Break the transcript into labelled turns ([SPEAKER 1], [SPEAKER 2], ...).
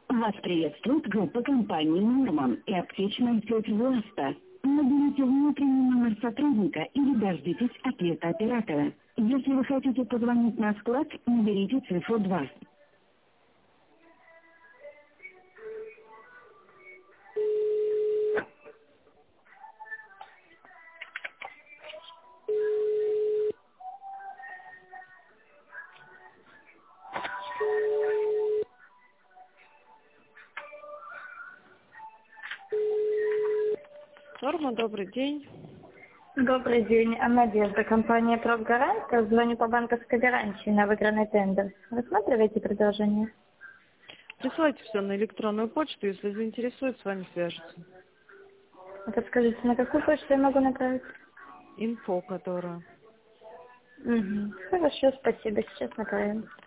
[SPEAKER 1] Вас приветствует группа компании «Норман» и аптечная сеть «Власта». Наберите внутренний номер сотрудника или дождитесь ответа оператора. Если вы хотите позвонить на склад, наберите цифру 2.
[SPEAKER 2] Норма, добрый день.
[SPEAKER 3] Добрый день, Надежда, компания «Профгарант». Звоню по банковской гарантии на выигранный тендер. Рассматриваете предложение?
[SPEAKER 2] Присылайте все на электронную почту, если заинтересует, с вами свяжется.
[SPEAKER 3] Подскажите, на какую почту я могу направить?
[SPEAKER 2] Инфо, которая.
[SPEAKER 3] Угу. Хорошо, спасибо, сейчас направим.